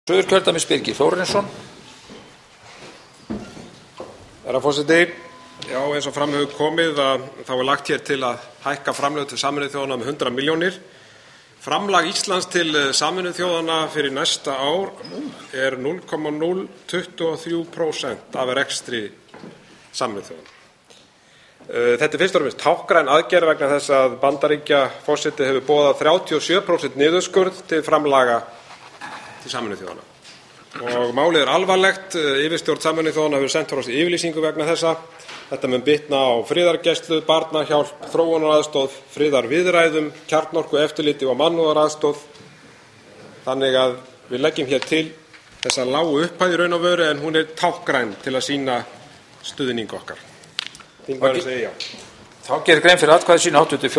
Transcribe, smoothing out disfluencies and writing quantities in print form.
Suðurkjördæmis Birgir Þórarinsson. Herra forseti, eins og fram hefur komið þá lagt hér til að hækka framlög til Sameinuðu þjóðanna um 100 milljónir. Framlag Íslands til Sameinuðu þjóðanna fyrir næsta ár er 0,023% af rekstri Sameinuðu þjóðanna. Þetta fyrst og fremst táknræn aðgerð vegna þess að Bandaríkjaforseti hefur boðað 37% niðurskurð til framlaga til Sameinuðu þjóðanna. Og málið alvarlegt. Yfirstjórn Sameinuðu þjóðanna hefur sent frá sér yfirlýsingu vegna þessa. Þetta mun bitna á friðargæslu, barnahjálp, þróunaraðstoð, friðarviðræðum, kjarnorkueftirliti og mannúðaraðstoð. Þannig að við leggjum hér til þessa lágu upphæð í raun og veru, en hún er táknræn til að sýna stuðning okkar. Þingmaðurinn segir já. Þá gerir grein fyrir atkvæði sínu hv.